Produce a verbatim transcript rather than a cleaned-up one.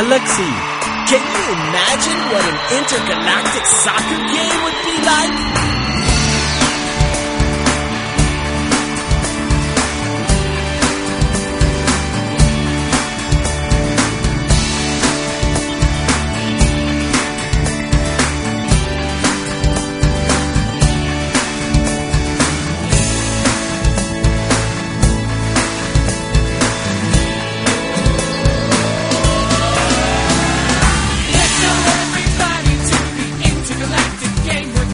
Alexi, can you imagine what an intergalactic soccer game would be?